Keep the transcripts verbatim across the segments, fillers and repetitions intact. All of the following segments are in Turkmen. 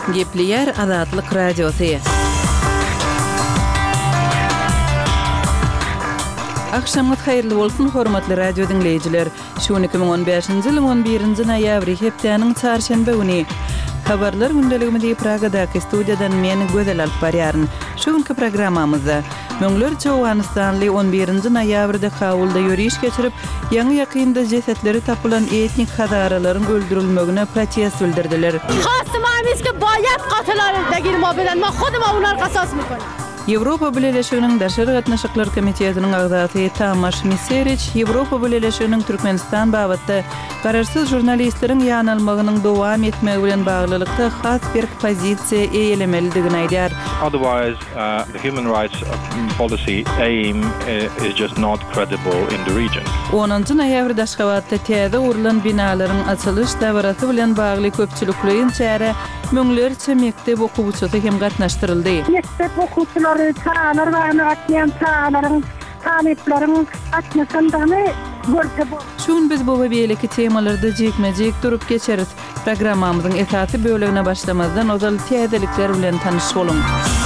Gepliyer Azatlyk Radiosu. Akşamyt hayrly bolsun hormatly radio dinleyijiler. Şu iki bin on beşinji ýylyň on birinji noýabry hepdeniň çarşamba güni habarlar gündeligimizi Pragadaky studiýadan men Gözel alyp barýaryn. Şu günki programmamyzda Möňlerçe Awganistanly on birinji noýabrda Kabulda ýürüýüş geçirip, ýaňy ýakynda jesetleri tapylan etnik hadaralaryň öldürilmegine protest bildirdiler. Hasmamyzki bayat qatylardagy mobilen ma hoduma ular qasas mykon. Ýewropa Birleşiginiň Daşary gatnaşyklar komitetiniň agzasy Tamaş Miseriç, Ýewropa Birleşiginiň Türkmenistan babatda gararsyz jurnalistleriň ýanylmagynyň dowam etmegi bilen baglylykda has bir pozisiýa eýelemeligini aýdýar. Otherwise, uh, the human rights policy aim uh, is just not credible in the region. onuncu noýabrda Aşgabatda täze urulan binalaryň açylyş dawarasy bilen bagly köpçülikliň çäre möňlerçe mektep okuwçysy hem gatnaşdyryldy. Mektep okuwçylary, çağlar we atýan çağlaryň taleplerini atmasandany görse bol. Şun biz bu beýleki temalarda jekmejek durup geçeriz. Programmamyzyň esasy bölegine başlamazdan ozal täzelikler bilen tanyş bolun.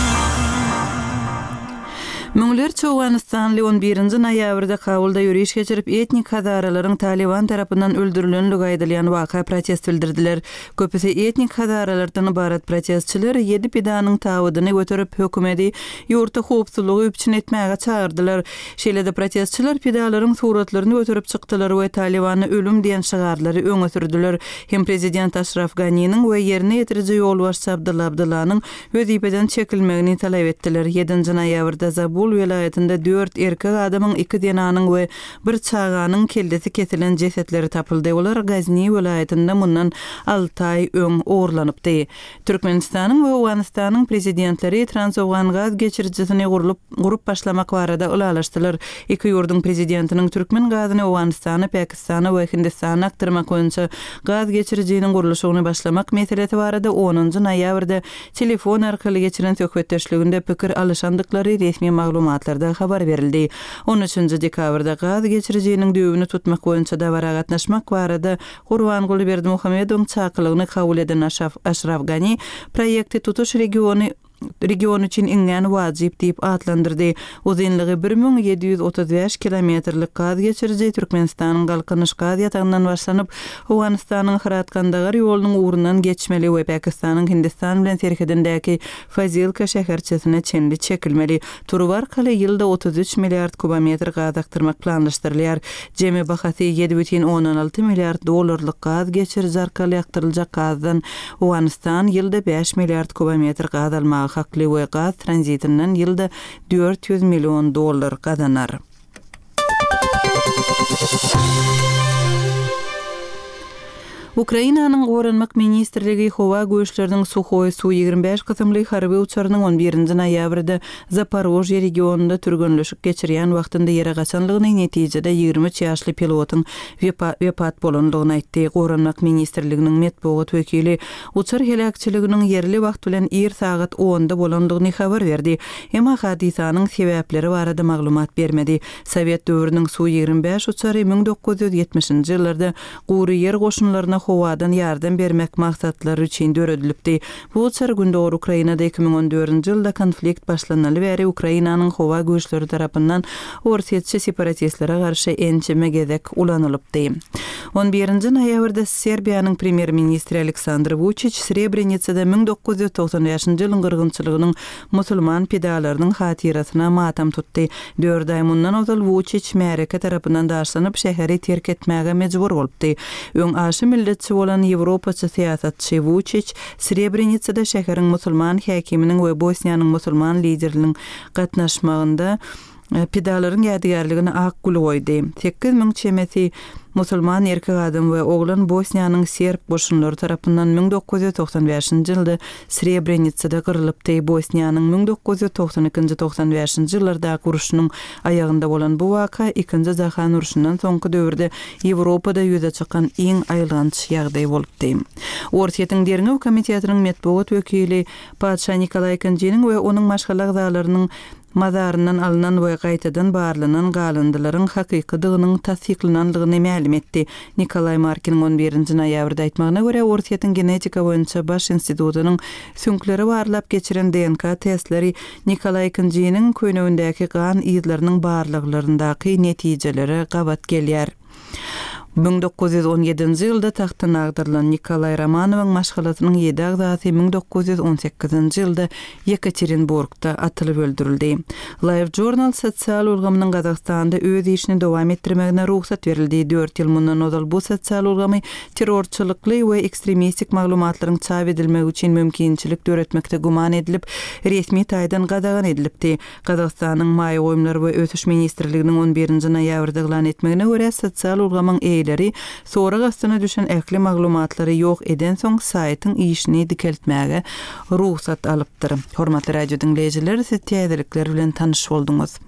Möňlerçe Awganistanly on birinji noýabrda Kabulda ýürüýüş geçirip etnik hadaralaryň Taliban tarapyndan öldürilenligi aýdylýan waka protest bildirdiler. Köpüsi etnik hadaralardan ibarat protestçiler ýedi pidanyň tawydyny götürip hökümeti ýurtda howpsuzlygy üçin etmäge çağırdylar. Şeýle-de protestçiler pidalaryň suratlaryny götürip çykdylar we Talibany ölüm diýen şygarlary öňe sürdiler. Hem prezident Ashraf Ganinyň we ýerine ýetiriji ýolbaşçy Abdulla Abdullanyň wezipeden çekilmegini talap etdiler. ýedinji noýabrda Zabul vilayetinde dört erkek adamın iki denanyň we bir çağanyň keldesi kesilen jesetleri tapyldy. Olar Gazni vilayetinde mundan alty aý öň oğurlanypdy. Türkmenistanyň we Awganistanyň prezidentleri Trans-Awgan gaz geçirjisini gurup gurup başlamak barada ulalaşdylar. Iki ýurdun prezidentiniň Türkmen gazyny Awganistany, Pakistany we Hindistany aktyrmak boýunça gaz geçirjisiniň gurulşyny başlamak meselesi barada onuncu noýabrda telefon arkaly geçiren söhbetdeşliginde pikir alışandyklary resmi maglumatlarda habar berildi. on üçünji dekabrda gaz geçirjisiniň düýbüni tutmak boýunça dawara gatnaşmak barada Gurbanguly Berdimuhammedowyň çakylygyny kabul eden Ashraf Gani proýekti tutuş regiony region üçin iňňän wajyp diýip atlandyrdy. Uzunlygy bir min ýedi ýüz otuz beş kilometrlik gaz geçirji Türkmenistanyň galkynyş gaz ýatagyndan başlanyp Awganistanyň Hiratkandagary ýolunyň uğrundan geçmeli we Pakistanyň Hindistan bilen serhedindäki Fazilka şäherçesine çenli çekilmeli. Turbar kale ýylda otuz üç milliard kubometr gaz aktyrmak planlaşdyrylýar. Jemi bahasy ýedi бүтүн oňdan alty milliard dollarlyk gaz geçirji arkaly aktyryljak gazdan Awganistan ýylda beş milliard kubometr gaz almagy hakly we gaz tranzitinden ýylda dört ýüz million dollar gadanar. Ukrainanyň Gorunmak ministrligi Howa göçleriniň Sukhoi Su ýigirme beş kysymly harby uçarynyň on birinji noýabrda Zaporojye regionunda türgünleşik geçirýän wagtynda ýere gaçanlygyny netijede ýigirme üç ýaşly pilotyň wepat bolanlygyny aýtdy. Gorunmak ministrliginiň medeniýet wekili uçar helakçyliginiň ýerli wagt bilen er sagat onda bolanlygyny habar berdi. Emma hadisanyň sebäpleri barada maglumat bermedi. Sowet döwrüniň Su ýigirme beş uçary bin dokuz ýüz ýetmişinji ýyllarda Gury ýer goşunlaryna Howadan ýardam bermek maksatlary üçin döredilipdi. Bu uçar gündür Ukrainada iki bin on dördünji ýylda konflikt başlanaly bäri Ukrainanyň howa güýçleri tarapyndan orsiýetçi separatistlere garşy ençeme gezek ulanylypdy. on birinji noýabrda Serbiýanyň premier ministri Aleksandr Vučić Srebrenicada bin dokuz ýüz toksan beşinji ýylyň gyrgynçylygynyň musulman pedalarynyň hatirasyna matam tutdy. dört aý mundan ozal Vučić Mereke tarapyndan daşlanyp şäheri terk etmäge mejbur bolupdy. Öň aşy milletçi bolan Ýewropaçy siýasatçy Vučić Srebrenicada şäheriň musulman häkiminiň we Bosniýanyň musulman liderläriniň gatnaşmagynda pedalaryň ýadygarlygine ak gul goýdy. sekiz min çemesi musulman erkek adam we oglan Bosniýanyň serb goşunlary tarapyndan bin dokuz ýüz toksan beşinji ýylda Srebrenicada gyrylypdy. Bosniýanyň bin dokuz ýüz toksan ikinji toksan beşinji ýyllarda guruşynyň aýagynda bolan bu waka ikinji jahan uruşundan soňky döwürde Ýewropada ýüze çykan iň aýlanç ýagdaý bolupdy. Orsiýetiň derňew komitetiniň medeniýet wekili Paşa Nikolay Kanjinin we onuň maşgala agzalarynyň mazarından alınan we gaýtadan barlanan galyndylaryň hakykydygynyň tasdiqlanandygyny ma'lum etdi. Nikolay Markin on birinji noýabrda aýtmagyna görä Orsiýetiň genetika boýunça baş institutynyň süňkleri barlap geçiren D N K testleri Nikolay ikinciniň köýnegindäki gan ýyzlarynyň barlyklaryndaky netijeleri gabat gelýär. bin dokuz yüz on ýedinji ýylda taxtdan agdarylan Nikolay Romanowyň maşgalatynyň ýedi agzasy bin dokuz yüz on sekizinji ýylda Yekaterinburgda atylyp öldürildi. Life Journal sosial ulgamynyň Gazagstanda öz işini dowam etdirmegine ruhsat berildi. dört ýyl mundan ozal bu sosial ulgamy terrorçylykly we ekstremistik maglumatlaryň çap edilmegi üçin mümkinçilik döretmekde guman edilip, resmi taýdan gadagan edilipdi. Gazagstanyň maýa goýumlary we ötüş ministrliginiň on birinji noýabrda elan etmegine görä sosial ulgamyň eýleri sonra gastyna düşen äkli maglumatlary ýok eden soň saýtyň işini dikeltmäge ruhsat alypdyr. Hormatly radio dinleýijiler, siz täzelikler bilen tanyş bolduňuz.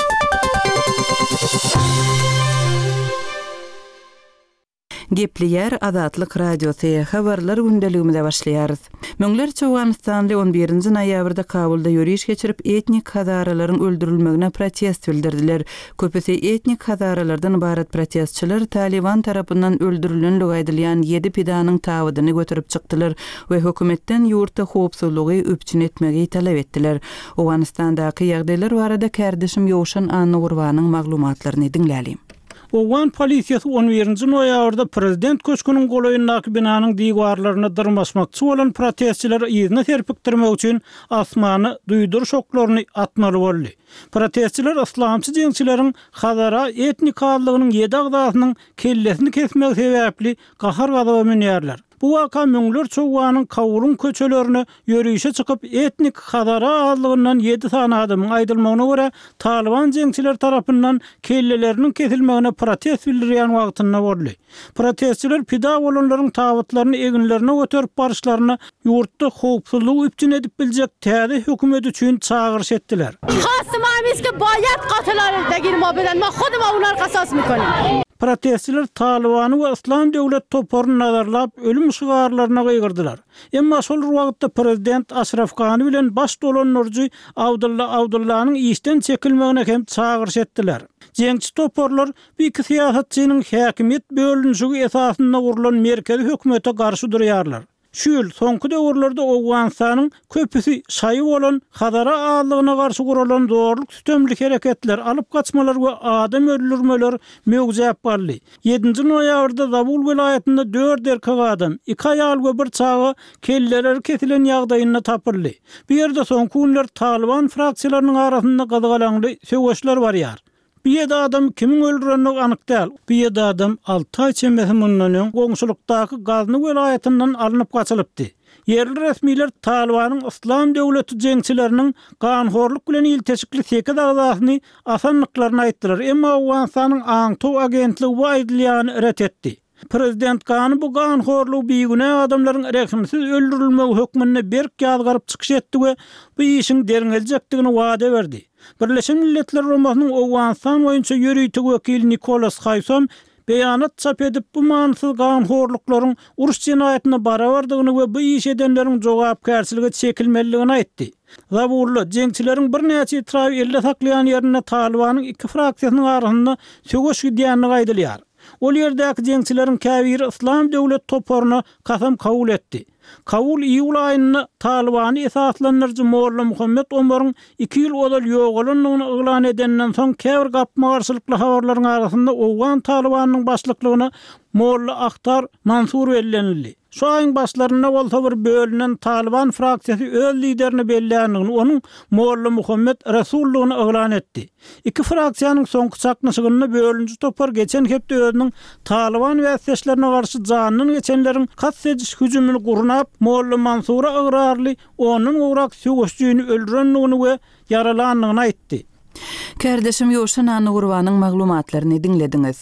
Gepli yer Azatlyk radiosu habarlar gündeligimizde başlaýarys. Möňlerçe Awganistanda on birinji noýabrda Kabulda ýürüýüş geçirip etnik hazaralaryň öldürilmegine protest bildirdiler. Köpüsi etnik hazaralardan ibaret protestçiler Taliban tarapyndan öldürilenligi aýdylýan ýedi pidanyň tabydyny götürüp çykdylar we hökümetden ýurtda howpsuzlygy öpçün etmegi talap etdiler. Awganistandaky ýagdaýlar barada kärdeşim Ýowşan Anugurwanyň maglumatlaryny dinläli. Owan polisiýasy on birinji noýabrda prezident köşküniň golaýyndaky binanyň diwarlaryny dyrmasmakçy bolan protestçiler ýygyny serpikdirmek üçin asmany duýduruş oklaryny atmaly boldy. Protestçiler islamçy jeňçileriň Hazara etnikalygynyň ýedi agzasynyň kellesini kesmek sebäpli gahar gazaba menýärler. Bu waka möňler çowanyň Kawulun köçelerini ýörüýüşe çykyp etnik Hazara azlygyndan ýedi sany adamyň aýdylmagyna görä Taliban jeňçiler tarapyndan kelleleriniň kesilmegine protest bildirýän wagtynda boldy. Protestçiler pida bolanlaryň tabutlaryny eginlerine götürüp barışlaryny ýurtda howpsuzlyk üçin edip biljek täze hökümet üçin çağırış etdiler. خواستم که باید قاتلان درگیر ما بدن ما خودم اونها رو قصاص میکنیم. Protestçiler Talibanı we İslam döwlet toparyny nazarlap ölüm şygarlaryna gygyrdylar. Emma şol wagtda prezident Ashraf Gani bilen baş dolanlarjy Abdulla Abdullanyň işden çekilmegine hem çağırış etdiler. Jeňçi toparlar bir iki siýasatçynyň häkimiýet bölünşigi esasynda gurulan merkezi hökümete garşy durýarlar. Şu ýyl soňky döwürlerde Awganistanyň köpüsi şaýy bolan Hazara azlygyna garşy gurulan zorluk sütemlik hereketler, alyp gaçmalar we adam öldürmeler mögzäp boldy. ýedinji noýabrda Zabul vilayetinde dört erkek adam, iki aýal we bir çaga kelleler kesilen ýagdaýyna tapyldy. Bu ýerde soňky günler Taliban fraksiýalarynyň arasynda gazygalanly söwüşler barýar. Bir ýerde adam kimin öldürenini anyk däl. Bir ýerde adam alty aý çemesi mundan goňşulukdaky Gazny vilayetinden alınıp gaçylypdy. Yerli resmiler Talibanyň İslam döwleti jeňçileriniň ganhorluk bilen ilteşikli sekiz agzasyny asanlyklaryny aýtdylar. Emma Awganistanyň Aňtow agentligi bu aýdylýany ret etdi. Prezident Gany bu ganhorlugy biýgüne adamlaryň rehimsiz öldürilmegi hökmüne berk ýazgaryp çykyş etdi we bu işiň deriňeljekdigini wada berdi. Birleşen Milletler Romasynyň Awganistan boýunça ýörüýtigi wekili Nikolas Haysam beýanat çap edip bu mansyz ganhorluklaryň uruş jenaýatyna barabardygyny we bu iş edenleriň jogapkärçiligi çekilmeligini aýtdy. Zabully jeňçileriň bir näçe trawy elle saklayan ýerine Talibanyň iki fraksiýasynyň arasynda söwüş gidýänligi aýdylýar. Ol ýerdäki jeňçileriň käbiri İslam döwlet toparyna kasam kabul etdi. Kabul iýul aýyny Talibany esaslanyrjy Molla Muhammed Omaryň iki ýyl odal ýogalynyny elan edenden soň käbir gapmagarçylykly habarlaryň arasynda Owgan Talibanyň başlyklygyna Molla Akhtar Mansur bellenildi. Şu aýyň başlaryna bolsa bir bölünen Taliban fraksiýasy öz liderini belläňdigini, onuň Molla Muhammed Rasullugyny elan etdi. Iki fraksiýanyň soňky çaknaşygyny bölünji topar geçen hepde özüniň Taliban wäsleşlerine garşy janyny geçenleriň katsejiş hüjümini gurnap, Molla Mansura agrarly onuň urak söwüşçüni öldürenligini we yaralanlygyny aýtdy. Kärdeşim Ýowşan Anugurwanyň maglumatlaryny dinlediňiz.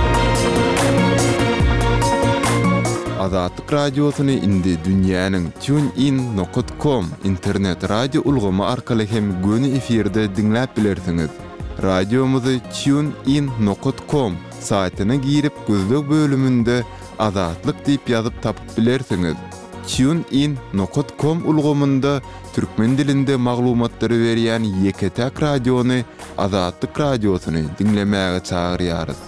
Azatlyk radiosyny indi dünýäniň TuneIn nokta com internet radio ulgamy arkaly hem göni efirde dinläp bilersiňiz. Radiomuzy TuneIn nokta com saýtyna girip gözlük bölümünde Azatlyk diýip ýazyp tapyp bilersiňiz. tunein nokta com ulgamında türkmen dilinde maglumatlary berýän Ýeketäk radiony Azatlyk radiosyny dinlemäge çagyrýarys.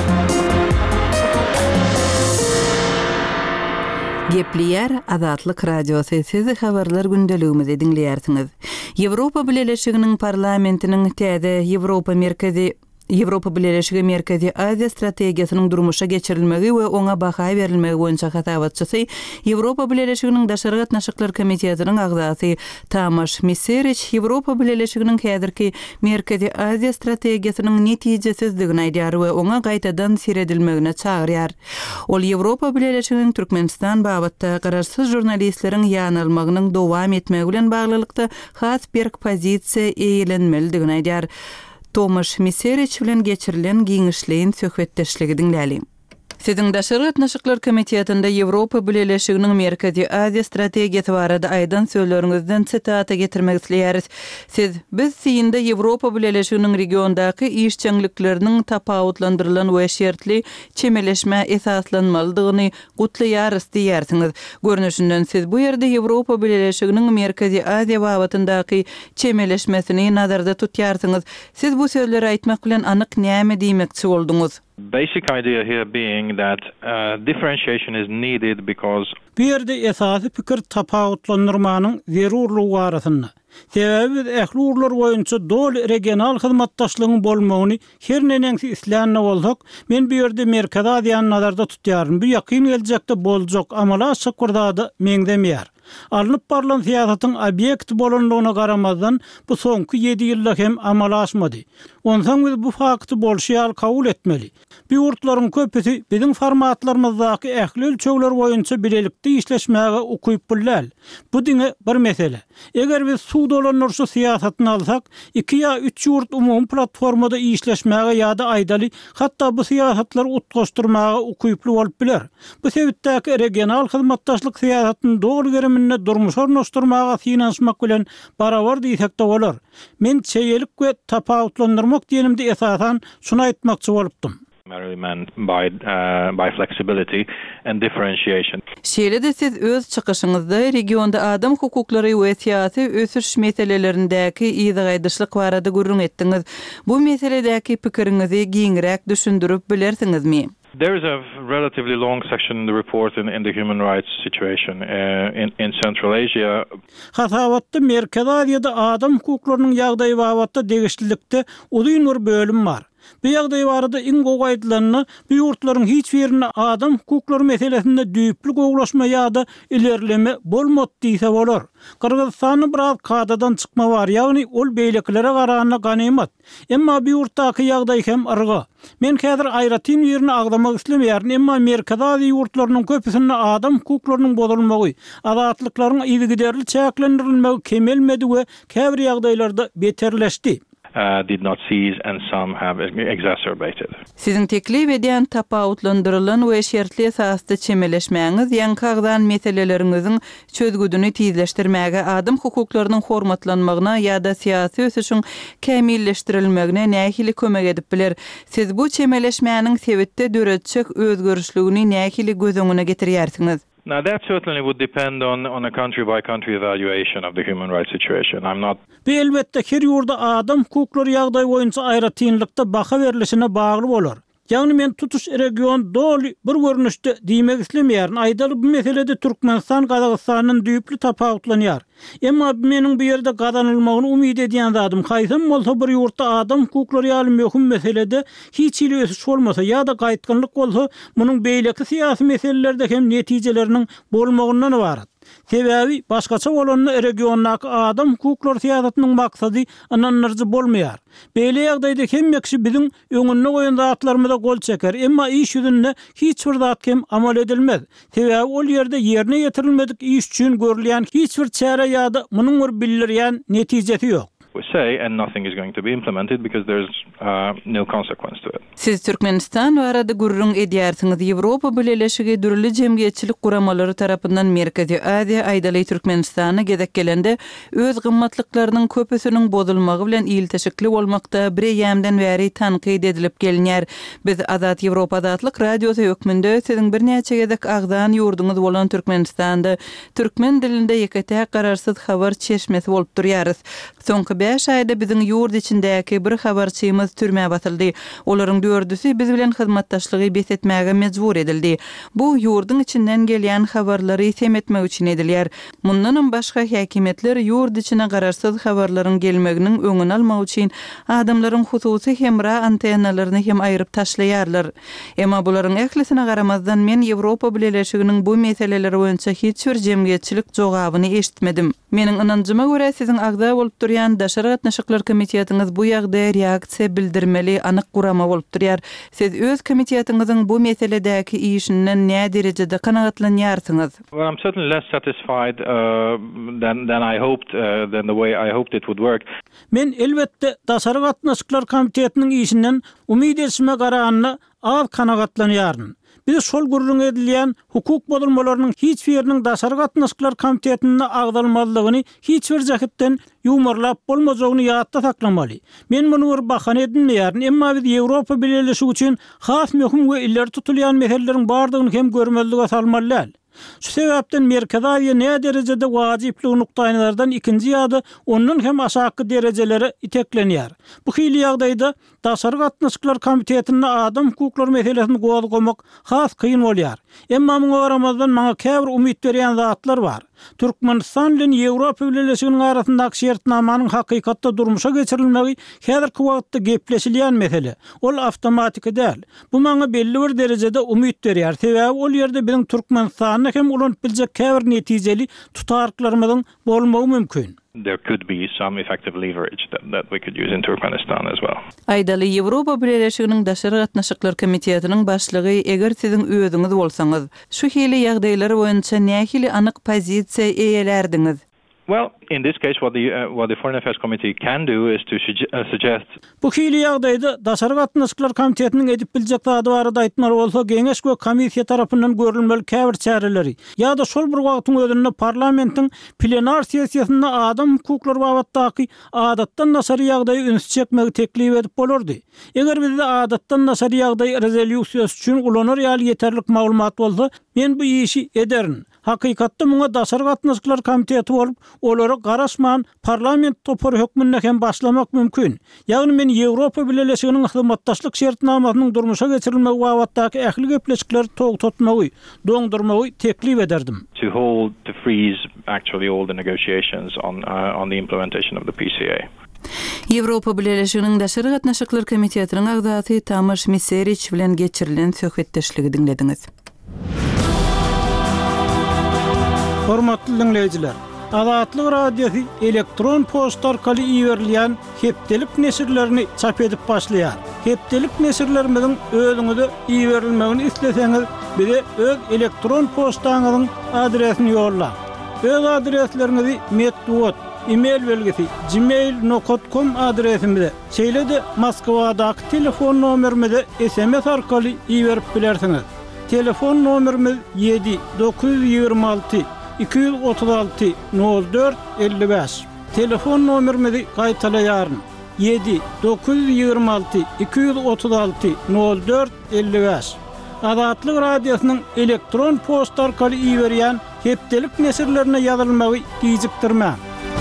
Gepliýär Azatlyk radiosu sizi habarlar gündeligimizi dinleýärsiňiz. Ýewropa Birleşiginiň parlamentiniň täze Ýewropa merkezi Ýewropa Birleşigi Merkezi Aziýa strategiýasynyň durmuşa geçirilmegi we oňa baha berilmegi boýunça hatabatçysy Ýewropa Birleşiginiň Daşary gatnaşyklar komitetining agzasy Tamas Meseriç Ýewropa Birleşiginiň häzirki Merkezi Aziýa strategiýasynyň netijesizdigini aýdýar we oňa gaýtadan siredilmegine çagyrýar. Ol Ýewropa Birleşiginiň Türkmenistan babatda gararsyz jurnalistleriň ýanylmagynyň dowam etmegi bilen baglylykda has bir pozisiýa eýilenmelidigini aýdýar. Tomasz Meseriç bilen geçirilen giňişliň söhbetdeşligi dinläli. Siziň Daşary gatnaşyklar komitetinde Ýewropa Birleşiginiň Merkezi Aziýa strategiýasy barada aýdan söýleriňizden sitata getirmek isleýäris. Siz biz siýinde Ýewropa Birleşiginiň regiondaky işçilikleriniň tapawutlandyrylan we şertli çemeleşme esaslanmalydygyny gutlaýarys diýersiňiz. Görnüşinden siz bu ýerde Ýewropa Birleşiginiň Merkezi Aziýa babatyndaky çemeleşmesini nazarda tutýarsyňyz. Siz bu sözleri aýtmak bilen anyk näme diýmekçi bolduňuz? Basic idea here being that uh, differentiation is needed because Bir yerde esasy pikir tapawutlandyrmanyň zerurlugy arasynda. Sebebi ähli urlar boýunça dol regional hyzmatdaşlygyň bolmagyny her nenäňsi isläne bolsak, men bu ýerde Merkezi Aziýany nazarda tutýarym. Bu ýakyn geljekde boljak, amala şakurda meňdemýär. Alınıp barılan siyasatyň obyekt bolanlygyna garamazdan bu soňky ýedi ýylda hem amala aşmady. Ondan biz bu fakty bolşýal kabul etmeli. Bu urtlaryň köpüsi biziň formatlarymyzdaky ähli ölçegler boýunça bilelikde işleşmäge ukyp bilýär. Bu diňe bir mesele. Eger biz suw dolanyrşy siýasatyny alsak, iki ýa üç ýurt umum platformada işleşmäge ýa-da aýdaly, hatda bu siýasatlar utgaşdyrmaga ukyply bolup biler. Bu sebäpde regional hyzmatdaşlyk siýasatyny dogry gerimine durmuş ornaşdyrmaga finansmak bilen barabar diýsek-de bolar. Men çeýelik we tapawutlandyrmak diýenimde esasan şunu aýtmakçy bolupdym. by uh, by flexibility and differentiation. Şeýle-de siz öz çykyşyňyzda regionda adam hukuklary we siýasy ösüş meselelerindäki ýygydyşlyk barada gurrun etdiňiz. Bu meseledäki pikiriňizi giňirek düşündirip bilersiňizmi? There is a relatively long section in the report in, in the human rights situation uh, in, in Central Asia. Hatavatda Merkezi Aziýada adam hukuklarynyň ýagdaýy babatda degişlilikde uzyň bir bölüm bar. Bu ýagdaý barada iň goýdylanyny bu ýurtlaryň hiç birine adam hukuklary meselesinde düýpli gowlaşma ýa-da ilerleme bolmady diýse bolar. Kyrgyzstanyň biraz kadadan çykma bar, ýagny ol beýleklere garanyna ganymat. Emma bu ýurtdaky ýagdaý hem arga. Men häzir aýratyn ýerini agdamak islemýärin, emma Merkezi Aziýa ýurtlarynyň köpüsinde adam hukuklarynyň bozulmagy, azatlyklaryň ýygyderli çäklendirilmegi kemelmedi we käbir ýagdaýlarda beterleşdi. Uh, did not cease and some have exacerbated. Siziň teklip edýän tapawutlandyrylan we şertli esasda çemeleşmäňiz ýankagdan meseleleriňiziň çözgüdüni tizleşdirmäge, adam hukuklarynyň hormatlanmagyna ýa-da siýasy ösüşiň kämilleşdirilmegine nähili kömek edip biler. Siz bu çemeleşmäniň sebitde döretçek özgörüşligini nähili göz öňüne getirýärsiňiz? Now that certainly would depend on on a country by country evaluation of the human rights situation. I'm not Bu elbetde her ýurda adam hukuklary ýagdaý boýunça aýratynlykda baha berilişine bagly bolar. Ýagny men tutuş region doli bir görnüşde diýmek islemýärin. Aýdaly bu meselede Türkmenistan Gazagystanyň düýpli tapawutlanýar. Emma meniň bu ýerde gazanylmagyny umyt edýän zadym haýsam bolsa bir ýurtda adam hukuklary ýaly möhüm meselede hiç ile ösüş bolmasa ýa-da gaýtgynlyk bolsa, munyň beýleki siýasy meselelerde hem netijeleriniň bolmagyndan barat. Sebebi başgaça bolanyny regiondaky adam hukuklary siýasatynyň maksady ananlarjy bolmaýar. Beýle ýagdaýda hem kişi biziň öňüne goýan zatlarymyza gol çeker, emma iş ýüzünde hiç bir zat hem amal edilmez. Sebebi ol ýerde ýerine ýetirilmedik iş üçin görülýän hiç bir çäre ýa-da munyň bir bildirýän netijesi ýok. we say, and nothing is going to be implemented because there's uh, no consequence to it. Siz Türkmenistan barada gurrun edýärsiňiz. Ýewropa Birleşigi dürli jemgyýetçilik guramalary tarapyndan Merkezi Aziýa aýdaly Türkmenistana gezek gelende öz gymmatlyklarynyň köpüsiniň bozulmagy bilen ilteşikli bolmakda bir ýamdan bäri tanqid edilip gelinýär. Biz Azat Ýewropa Azatlyk radiosu hökmünde siziň bir näçe gezek agdan ýurduňyz bolan Türkmenistanda türkmen dilinde ýekete gararsız habar çeşmesi bolup durýarys. Soňky beş aýda biziň ýurt içindäki bir habarçymyz türmäge batyldy. Olaryň dördüsi biz bilen hyzmatdaşlygy besetmäge mejbur edildi. Bu ýurduň içinden gelýän habarlary semetmek üçin edilýär. Mundan başga häkimetler ýurt içine gararsız habarlaryň gelmeginiň öňüni almak üçin adamlaryň hususy hemra antennalaryny hem aýryp taşlaýarlar. Emma bularyň ählisine garamazdan men Ýewropa Birleşiginiň bu meseleleri boýunça hiç bir jemgyýetçilik jogabyny eşitmedim. Meniň ynanjyma görä siziň agda bolup durýan Daşary gatnaşyklar komitetiňiz bu ýagdaýa reaksiýa bildirmeli anyk gurama bolup durýar. Siz öz komitetiňiziň bu meseledäki işinden näme derejede kanagatlanýarsyňyz? Well, I'm certainly less satisfied uh, than than I hoped uh, than the way I hoped it would work. Men elbetde Daşary gatnaşyklar komitetiniň işinden umyd etme garanyna az kanagatlanýaryn. Biz şol gurrun edilýän hukuk bozulmalarynyň hiç biriniň Daşary gatnaşyklar komitetine agdalmalygyny hiç bir jehitden ýumurlap bolmajagyny ýatda saklamaly. Men muny bir bahan edinmeýärin, emma biz Ýewropa Birleşigi üçin has möhüm we illeri tutulýan meseleleriň bardygyny hem görmezlige salmalylar. Şu sebäpden Merkezi Aziýa näme derejede wajyplygy nukdaýlardan ikinji ýa-da onuň hem aşaky derejelere iteklenýär. Bu hili ýagdaýda Daşary gatnaşyklar komitetine adam hukuklary meselesini gowalgamak has kyn bolýar. Emma muňa garamazdan maňa käbir umyt berýän zatlar bar. Türkmenistan bilen Ýewropa Birleşiginiň arasyndaky şertnamanyň hakykatda durmuşa geçirilmegi häzirki wagtda gepleşilýän mesele. Ol awtomatik däl. Bu maňa belli bir derejede umyt berýär. Sebäbi ol ýerde biziň Türkmenistanyň hem ulanyp biljek käbir netijeli tutaryklarymyzyň bolmagy mümkin. There could be some effective leverage that, that we could use in Turkmenistan as well. Aýdaly Ýewropa Birleşiginiň Daşary gatnaşyklar komitetining başlygy eger siziň özüňiz bolsaňyz, şu hili ýagdaýlary boýunça nähili anyk pozisiýa eýelerdiňiz? Well, in this case, what the uh, what the Foreign Affairs Committee can do is to suge- uh, suggest. Bu hili ýagdaýda Daşary gatnaşyklar komitetiniň edip biljek zady barada aýtmaly bolsa, geňeş we komissiýa tarapyndan görülmeli käbir çäreleri ýa-da şol bir wagtyň özünde parlamentiň plenar sessiýasynda adam hukuklary babatdaky adatdan nasary ýagdaýy üns çekmegi teklip edip bolardy. Eger bizde adatdan nasary ýagdaý rezolýusiýasy üçin ulanar ýaly ýeterlik maglumat bolsa, men bu işi ederim. Hakykatda muňa Daşary gatnaşyklar komiteti bolup, olary garaşman parlament topar hökmünde hem başlamak mümkin. Ýagny men Ýewropa Birleşiginiň hyzmatdaşlyk şertnamasynyň durmuşa geçirilmegi wagtdaky ähli gepleşikleri tog tutmagy, doňdurmagy teklip ederdim. To hold to freeze actually all the negotiations on uh, on the implementation of the P C A. Ýewropa Birleşiginiň Daşary gatnaşyklar komitetining agdaty Tamas Miseriç bilen geçirilen söhbetdeşligi dinlediňiz. Hormatly dinleyijiler, Azatlyk radiosu elektron posta arkaly iýerilýän hepdelik nesirlerini çap edip başlaýar. Hepdelik nesirlerimiň özüňize iýerilmegini isleseňiz, bize öz elektron postaňyzyň adresini ýolla. Öz adreslerinizi metduat, e-mail belgisi gmail nokta com adresimizde, şeýle-de Moskwadaky telefon nomerimize S M S arkaly iýerip bilersiňiz. Telefon nomerimiz yedi dokuz yüz ýigirme alty iki yüz otuz alty nol dört elli beş. Telefon nomerimizi gaýtalaýaryn. yedi dokuz yüz ýigirme alty iki yüz otuz alty nol dört elli beş. Azatlyk radiosynyň elektron posta arkaly iýerýän hepdelik nesirlerine ýazylmagy gijikdirmä.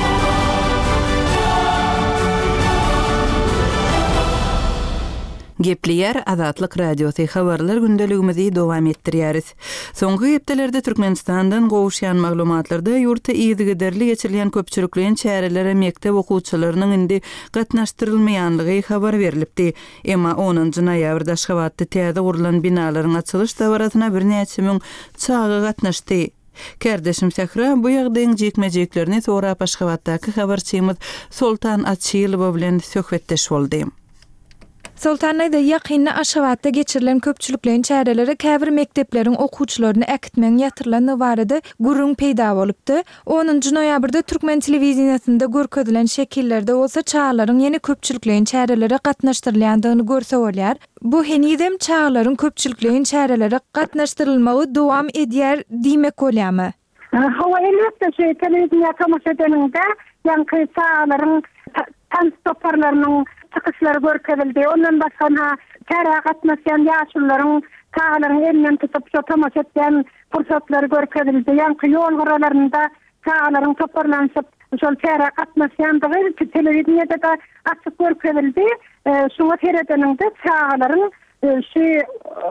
Gepliýär Azatlyk radiosu habarlar gündeligimizi dowam etdirýäris. Soňky hepdelerde Türkmenistandan gowuşýan maglumatlarda ýurtda ýygyderli geçirilýän köpçülikliň çärelere mektep okuwçylarynyň indi gatnaşdyrylmaýanlygy habar berilipdi. Emma onuncu noýabrda Aşgabatda täze gurulan binalaryň açylyş dawratyna bir näçe müň çagy gatnaşdy. Kardeşim Sahra bu ýagdaýyň jekmejeklerini sonra Aşgabatdaky habarçymyz Sultan Açylow bilen söhbetdeş boldy. Sultanaýda ýakynly Aşgabatda geçirilen köpçülüklerin çäreleri käbir mektepleriň okuwçylaryny äkitmeň ýatyrylan barada gurrun peýda bolupdy. onunçy noýabrda Türkmen telewiziýasynda görkezlen şekillerde bolsa çağlaryň ýene köpçülüklerin çäreleri gatnaşdyrylýandygyny görse bolýar. Bu henidem çağlaryň köpçülüklerin çäreleri gatnaşdyrylmagy dowam edýär diýmek bolýarmy? Hawa elbette şey televizyona tamaşa edeninde yankı çağlaryň tan stoparlarynyň çıkışları görkezildi. Ondan başga täre gatnaşan ýaşullaryň çağlaryň elinden tutup şo tamaşa etýän fursatlary görkezildi. Yankı ýol garalarynda çağlaryň toparlanýyp şol täre gatnaşandygy telewiziýada da açyk görkezildi. Şuňa teredeninde çağlaryň şey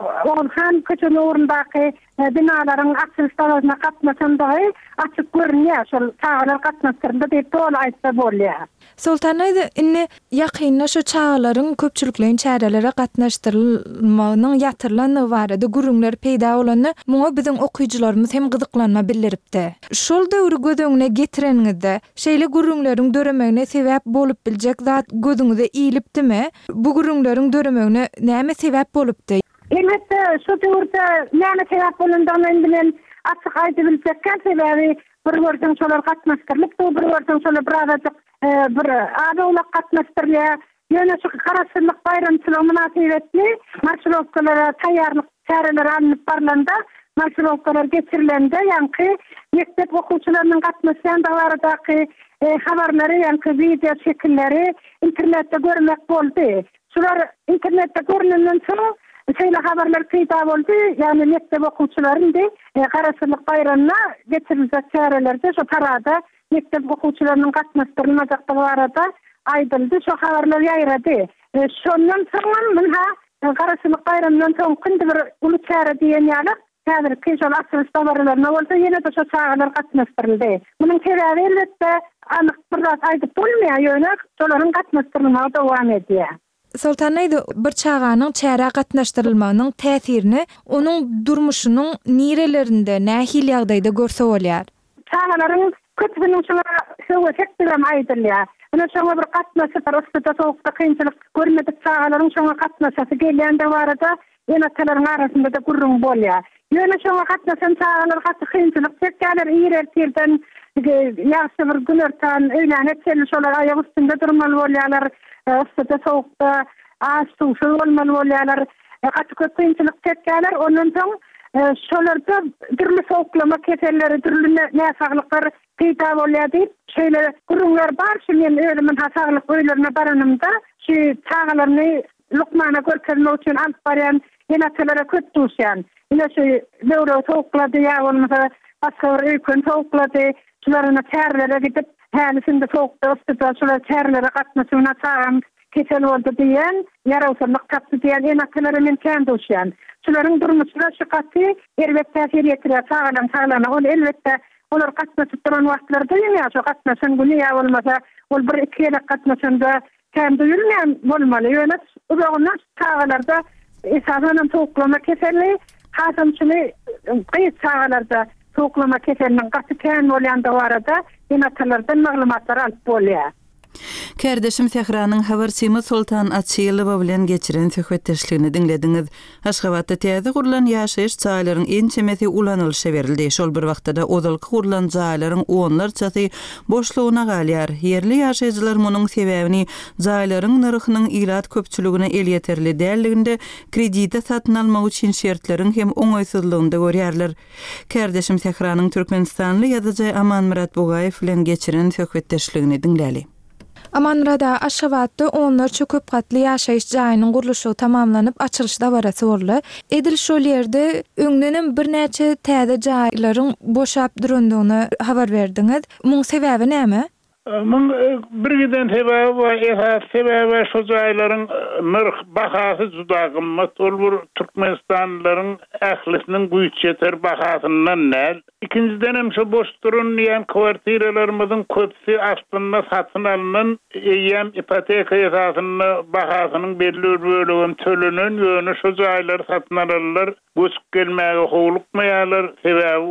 Orhan köçün orundaky binalaryň açylyş darasyna gatnaşandygy açyk görünýär. Şol çağlar gatnaşdyrynda diýip toly aýtsa bolýar. Sultanaýda inni ýakynla şu çağlaryň köpçülüklerin çäreleri gatnaşdyrylmagynyň ýatyrylanyny barada gurrunlar peýda bolany muňa biziň okuwçylarymyz hem gyzyklanma bildiripdi. Şol döwrü gödüňe getirenňizde şeýle gurrunlaryň döremegine sebäp bolup biljek zat gözüňize iýilipdimi? Bu gurrunlaryň döremegine näme sebäp bolupdy? Elbette şu döwürde näme sebäp bolandygyny bilen açyk aýdyp biljekkä sebebi bir wörden şolar gatnaşdyrlypdy, bir wörden şolar birazajyk bir adawlak gatnaşdyrýar. Ýöne şu garaşlyk bayramçylyk münasibetli marşrutkalara taýýarlyk çäreler alınıp barlanda marşrutkalar geçirilende ýanky mektep okuwçylarynyň gatnaşýandyklarydaky habarlary ýanky video şekilleri internetde görmek boldy. Şular internetde görünen soň şeýle habarlar peýda boldy. Ýani mektep okuwçylaryny garaşlyk bayramına geçiriljek çärelerde şu tarada mektep okuwçylarynyň gatnaşdyrylmajakdygy barada aýdyldy. Şu habarlar ýaýrady. Şondan soň men ha garaşlyk bayramyndan soň kindi bir uly çäre diýen ýaly häzir keşol açylyş dabarlaryna bolsa ýene de şu çağlar gatnaşdyryldy. Munyň sebebi elbetde anyk bir zat aýdyp bolmaýar ýöne şolaryň gatnaşdyrylmagy dowam edýär. Sultanaýda bir çağanyň çäre gatnaşdyrylmagynyň täsirini onuň durmuşynyň nirelerinde, nähil ýagdaýda görse bolýar. Çağlaryň kötübiniň şolara şöwe sekdilen aýdylýar. Ene şoňa bir gatnaşyp arasynda sowukda kynçylyk görmedik çağlaryň şoňa gatnaşasy gelýände barada ýene talaryň arasynda da gurrun bolýar. Ýöne şoňa gatnaşan çağlar gaty kynçylyk çekýärler ýerlerden ýaşy bir gün örtän öýlänip çelin şolar aýagy üstünde durmaly bolýarlar. Üstünde sowukda az suwsy bolmaly bolýarlar. Gaty kynçylyk çekýärler. Ondan soň şolarda türlü sowuklama keselleri, türlü näsaglyklary peýda bolýar diýip şeýle gurrunlar bar. Şeýle öýlemen hasaglyk öýlerine baranymda şu çağlaryny lukmana görkezmek üçin alyp barýan ýenaçylara köp duşýan. Ýene şu döwre sowuklady ýa-da başga bir öýkün sowuklady. Şolaryna çärelere gidip hälisinde sowukda üstüde şolar çärelere gatnaşyna çağan kesel boldy diýen, ýarawsarlyk tapdy diýen ýenaçylary men kän duşýan. Şolaryň durmuşyna şu gaty elbetde täsir etdirýär çağalaryň sağlana. Ol elbetde olar gatnaşyp duran wagtlarda ýene şu gatnaşan güni ýa bolmasa ol bir iki ýyl gatnaşanda kän duyulmaýan bolmaly. Ýöne uzagyndan çağalarda esasen sowuklama keseli hasamçyny gyýyt çağalarda sowuklama keseliniň gaty kän bolýandy barada ýenaçylardan maglumatlar alyp bolýar. Kardeşim Sehranyň habarçymy Sultan Açylywa bilen geçiren söhbetdeşligini dinlediňiz. Aşgabatda täze gurulan ýaşaýyş çaýlaryň en çemesi ulanylşa berildi. Şol bir wagtda odalky gurulan jaýlaryň onlarçasy boşlugyna galýar. Ýerli ýaşaýjylar munyň sebäbini jaýlaryň narhynyň ýylat köpçüligine el ýeterli däldiginde kredite satyn almak üçin şertleriň hem oňaýsyzlygynda görýärler. Kardeşim Sehranyň Türkmenistanly ýazyjy Aman Murat Bugaýew bilen geçiren söhbetdeşligini dinläli. Amanrada Aşgabatda onlarça köp gatly ýaşaýyş jaýynyň gurulşy tamamlanyp açylış dabarasy boldy. Edil şol ýerde öňden bir näçe täze jaýlaryň boşap durandygyny habar berdiňiz. Muň sebäbi näme? Mun bir giden sebebi var, esas sebebi şu jaýlaryň nırh bahasy juda gymmat. Ol bir Türkmenistanlylaryň ählisiniň güýçeter bahasyndan näl. İkinciden hem şu boş durunlayan kwartiralarymyzyň köpsi aslında satyn alynan eýem ipoteka esasynda bahasynın belli bir bölegi tölünen ýöne şu jaýlar satyn alýarlar. Göçüp gelmäge howlukmaýarlar, sebäbi olar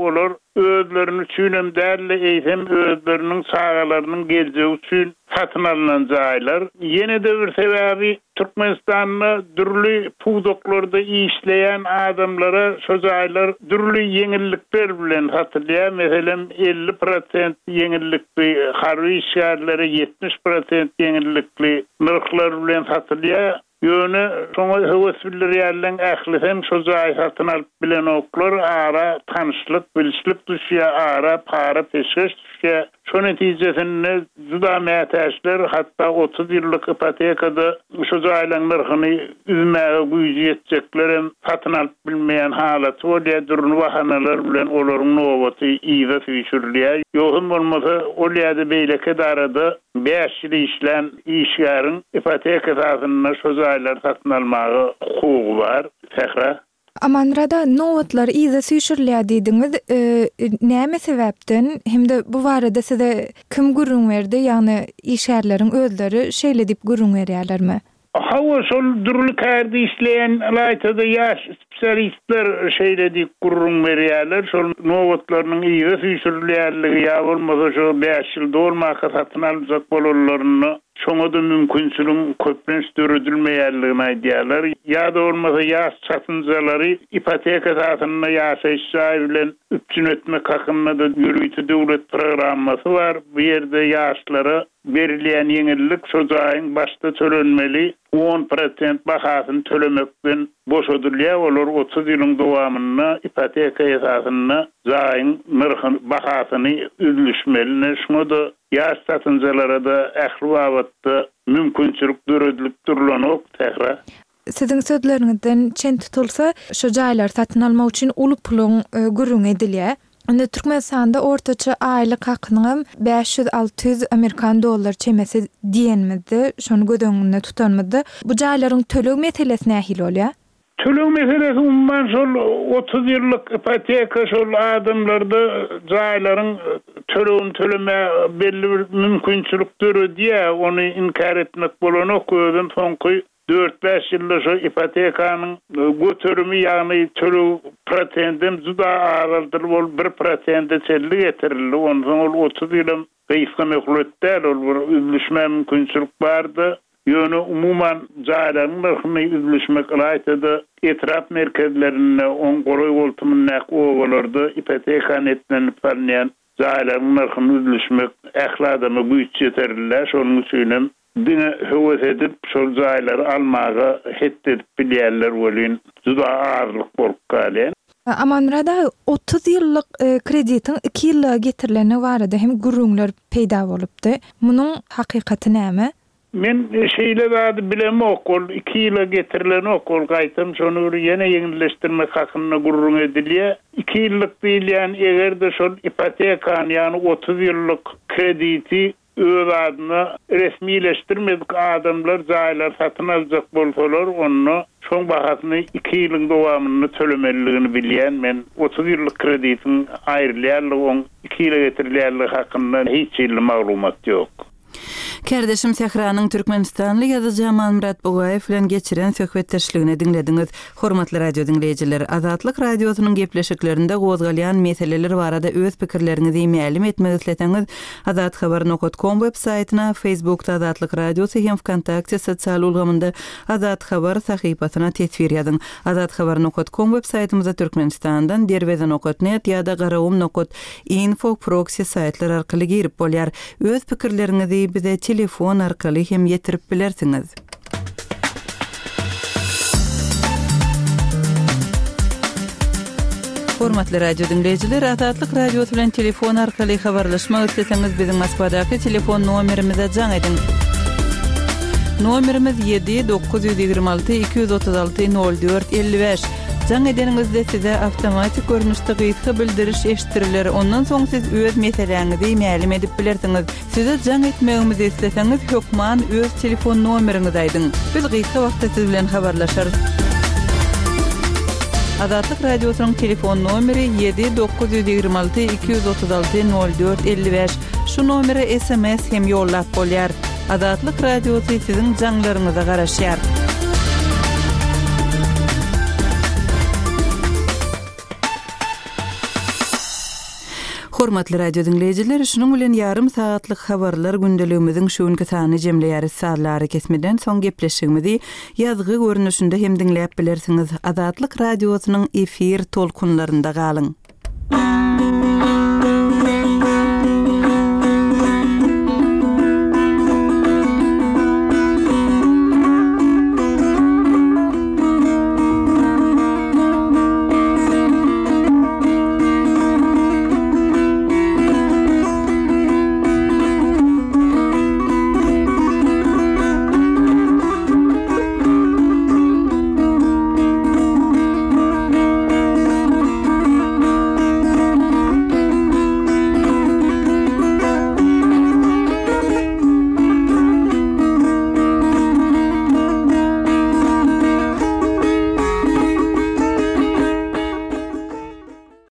özlerini üçinem däl eýsem özleriniň sagalarynyň geljeği üçin satyn alynan jaýlar. Ýene de bir sebäbi Türkmenistanda dürli pudoklarda işleyen adamlara şu jaýlar dürli yeňillikler bilen hatyrlaýar. Meselem elli prosent yeňillikli harby işgärlere yetmiş prosent yeňillikli narhlar bilen hatyrlaýar. Ýöne şoňa höwesliler ýerlen ähli hem şu jaý satyn alyp bilen oklar ara tanışlyk, bilişlik düşýär, ara para peşkeş düşýär. Şo netijesinde juda mätäşler hatda otuz ýyllyk ipotekada şu jaýlaryň narhyny üzmäge güýji ýetjekler hem satyn alyp bilmeýän halat bolýar. Durun wahanalar bilen olaryň nowaty iýe süýşürlýär. Ýogum bolmasa olýady beýleke darada beş ýyl işlen işgäriň ipoteka tasyny şu jaýlar satyn almagy hukugy bar. Tehra Amanrada nowatlar iýe süýşürlýär diýdiňiz, e, näme sebäpden hemde bu barada size kim gurrun berdi? Ýani işgärleriň özleri şeýle diýip gurrun berýärlermi? Hawa şol durly kärdi işleýän alaytada ýaş spesialistler şeýle diýip gurrun berýärler. Şol nowatlarynyň iýe süýşürlýärligi ýa bolmasa şo beş ýyl dolmaka satyn aljak bolarlaryny şoňa da mümkinçiligin köplenç döredilmeýärligini aýdýarlar. Ýa da bolmasa ýaş satynjalary ipoteka tasyny ýaşaýşy bilen üpçün etmek hakynda da ýürüýti döwlet programmasy bar. Bu ýerde ýaşlara berilýän ýeňillik şu jaýyň başda tölenmeli on prosent bahasyny tölemekden boşadylýar. Olar otuz ýylyň dowamyna ipoteka tasyny jaýyň narhyny bahasyny üzülüşmeli. Şoňa da ýaş satynjalara da ähli wagtda mümkinçilik döredilip durulanok tehra. Sizin sözleriňizden çen tutulsa şu jaýlar satyn almak üçin uly pulun e, gurrun edilýär. Onda Türkmenistanda ortaça aýlyk hakyny beş yüz altı yüz Amerikan dollar çemesi diýenmidi. Şonu gödöňünde tutanmady. Bu jaýlaryň töleg meselesi nähil bolýar? Töleg meselesi umman şol otuz ýyllyk ipoteka şol adamlarda jaýlaryň tölegini төлeme belli bir mümkinçilik döredýär. Onu inkar etmek bolanok özüm soňky dört beş ýylda şu ipotekanyň göterimi ýagny töleg prosentim juda araldyr bol bir prosent çelli getirildi. Ondan ol otuz ýyl gysga mehletler ol üzülüşme mümkinçilik bardy. Ýöne umuman jaýlaryň narhyny üzülüşmek aýtdy. Etraf merkezlerinde on goroý boltumyň owalarda ipoteka netlenip barýan jaýlaryň narhyny üzülüşmek ähli adamy güýç ýeterilýär. Şonuň üçin dine höwes edip şol jaýlary almagy hetdip bilýärler bolýan. Juda ağırlyk bolup galýar. Amanrada otuz ýyllyk e, kreditin iki ýyla getirileni barada hem gurrunlar peýda bolupdy. Munyň hakykaty näme? Men şeýle bäde bilem okul iki ýyla getirilen okul gaýtym şonu ýene ýeňilleşdirmek hakynda gurrun edilýär. iki ýyllyk diýilýän egerde şol ipotekaň ýani otuz ýyllyk krediti öz adyna resmileşdirmedik adamlar jaýlar satyn aljak bolsalar onu şoň bahasyny iki ýylyň dowamyny tölemeligini bilýän. Men otuz ýyllyk kreditin aýrylýarlygy iki ýyla getirilýärligi hakynda hiç ýyly maglumat ýok. Kardeşim Sehranyň Türkmenistanly ýazyjy Aman Murat Bugaýew bilen geçiren söhbetdeşligini dinlediňiz. Hormatly radio dinleýijiler, Azatlyk radiosynyň gepleşiklerinde gozgalýan meseleler barada öz pikirlerinizi mälim etmek isleteňiz, azat habar nokta com web saytyna, Facebookda Azatlyk radiosy hem WhatsApp sosial ulgamynda Azat habar sahypasyna tesvir ýazyň. azat habar nokta com web saytymyza Türkmenistandan derweze nokta net ýa-da garawum nokta info proxy saytlar arkaly girip bolýar. Öz pikirlerinizi bize telefon arkaly hem ýetirip bilersiňiz. Hormatly radio dinleyijiler, Azatlyk radiosu bilen telefon arkaly habarlaşmak isleseňiz biziň Moskwadaky telefon nomerimize jaň edin. Nomerimiz yedi dokuz yüz ýygrima alty iki yüz otuz alty nol dört elli beş. Jaň edeningizde size awtomatik görnüşde gysga bildiriş eşitiriler. Ondan soň siz öz meseleňizi mälim edip bilersiňiz. Size jaň etmegimizi isleseňiz hökman öz telefon nomeriňizi aýdyň. Biz gysga wagtda siz bilen habarlaşarys. Azatlyk radiosynyň telefon nomeri yedi dokuz yüz ýygrima alty iki yüz otuz alty nol dört elli beş. Şu nomere S M S hem ýollap bolýar. Azatlyk radiosy siziň jaňlaryňyza garaşýar. Hormatly radio dinleyijiler, şunun bilen yarım saatlyk habarlar gündeligimiziň şuňky sany jemleýär satlary kesmeden soň gepleşigimizi ýazgy görnüşinde hem dinläp bilersiňiz. Azatlyk radiosynyň efir tolkunlarynda galyň.